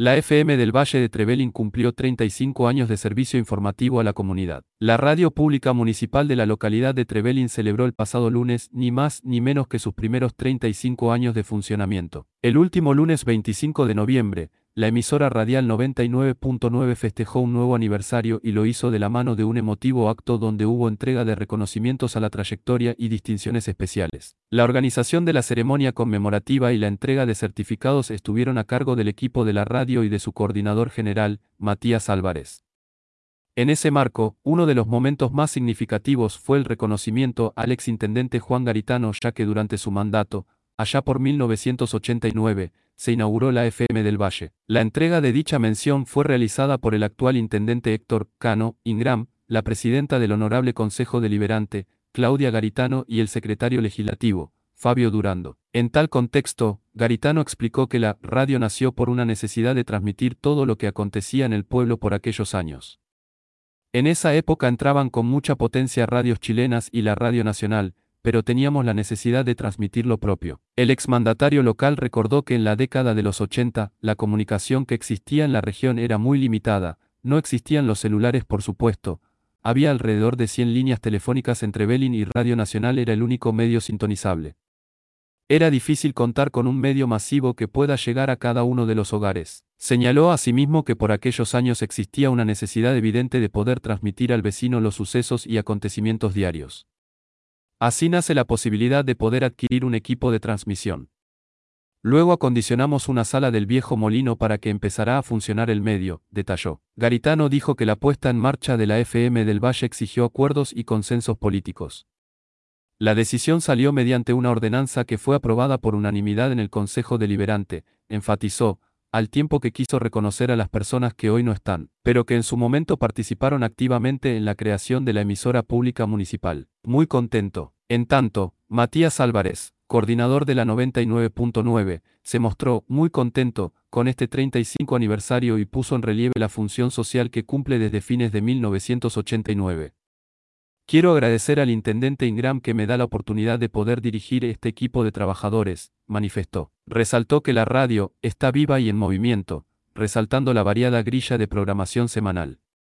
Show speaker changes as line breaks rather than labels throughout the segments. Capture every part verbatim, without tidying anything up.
La F M del Valle de Trevelin cumplió treinta y cinco años de servicio informativo a la comunidad. La radio pública municipal de la localidad de Trevelin celebró el pasado lunes ni más ni menos que sus primeros treinta y cinco años de funcionamiento. El último lunes veinticinco de noviembre, la emisora radial noventa y nueve punto nueve festejó un nuevo aniversario y lo hizo de la mano de un emotivo acto donde hubo entrega de reconocimientos a la trayectoria y distinciones especiales. La organización de la ceremonia conmemorativa y la entrega de certificados estuvieron a cargo del equipo de la radio y de su coordinador general, Matías Álvarez. En ese marco, uno de los momentos más significativos fue el reconocimiento al exintendente Juan Garitano, ya que durante su mandato, allá por mil novecientos ochenta y nueve, se inauguró la F M del Valle. La entrega de dicha mención fue realizada por el actual intendente Héctor Cano Ingram, la presidenta del Honorable Consejo Deliberante, Claudia Garitano, y el secretario legislativo, Fabio Durando. En tal contexto, Garitano explicó que la radio nació por una necesidad de transmitir todo lo que acontecía en el pueblo por aquellos años. En esa época entraban con mucha potencia radios chilenas y la Radio Nacional, pero teníamos la necesidad de transmitir lo propio. El exmandatario local recordó que en la década de los ochenta, la comunicación que existía en la región era muy limitada, no existían los celulares por supuesto, había alrededor de cien líneas telefónicas entre Trevelin y Radio Nacional, era el único medio sintonizable. Era difícil contar con un medio masivo que pueda llegar a cada uno de los hogares. Señaló asimismo que por aquellos años existía una necesidad evidente de poder transmitir al vecino los sucesos y acontecimientos diarios. Así nace la posibilidad de poder adquirir un equipo de transmisión. Luego acondicionamos una sala del viejo molino para que empezara a funcionar el medio, detalló. Garitano dijo que la puesta en marcha de la F M del Valle exigió acuerdos y consensos políticos. La decisión salió mediante una ordenanza que fue aprobada por unanimidad en el Consejo Deliberante, enfatizó, al tiempo que quiso reconocer a las personas que hoy no están, pero que en su momento participaron activamente en la creación de la emisora pública municipal. Muy contento. En tanto, Matías Álvarez, coordinador de la noventa y nueve punto nueve, se mostró muy contento con este treinta y cinco aniversario y puso en relieve la función social que cumple desde fines de mil novecientos ochenta y nueve. Quiero agradecer al intendente Ingram que me da la oportunidad de poder dirigir este equipo de trabajadores, manifestó. Resaltó que la radio está viva y en movimiento, resaltando la variada grilla de programación semanal.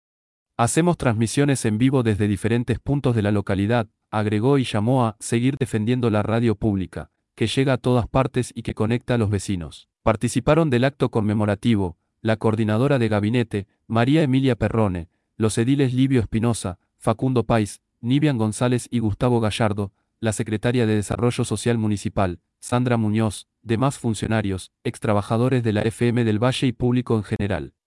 Hacemos transmisiones en vivo desde diferentes puntos de la localidad, agregó, y llamó a seguir defendiendo la radio pública, que llega a todas partes y que conecta a los vecinos. Participaron del acto conmemorativo la coordinadora de gabinete, María Emilia Perrone, los ediles Livio Espinosa, Facundo País, Nivian González y Gustavo Gallardo, la secretaria de Desarrollo Social Municipal, Sandra Muñoz, demás funcionarios, extrabajadores de la F M del Valle y público en general.